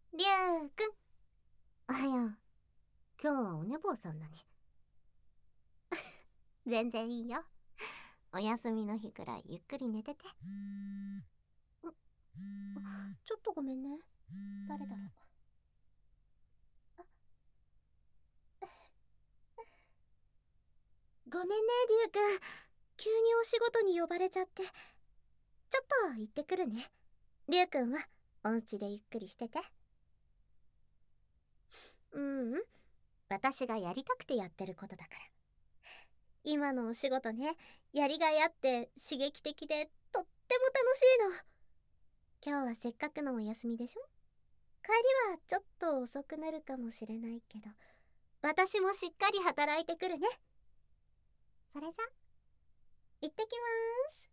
りゅうくん。おはよう。今日はお寝坊さんだね。全然いいよ。お休みの日くらいゆっくり寝てて。ちょっとごめんね。誰だろう。ごめんね、りゅうくん。急にお仕事に呼ばれちゃって。ちょっと行ってくるね。りゅうくんはお家でゆっくりしてて。うん。私がやりたくてやってることだから。今のお仕事ね、やりがいあって刺激的でとっても楽しいの。今日はせっかくのお休みでしょ。帰りはちょっと遅くなるかもしれないけど、私もしっかり働いてくるね。それじゃ、行ってきまーす。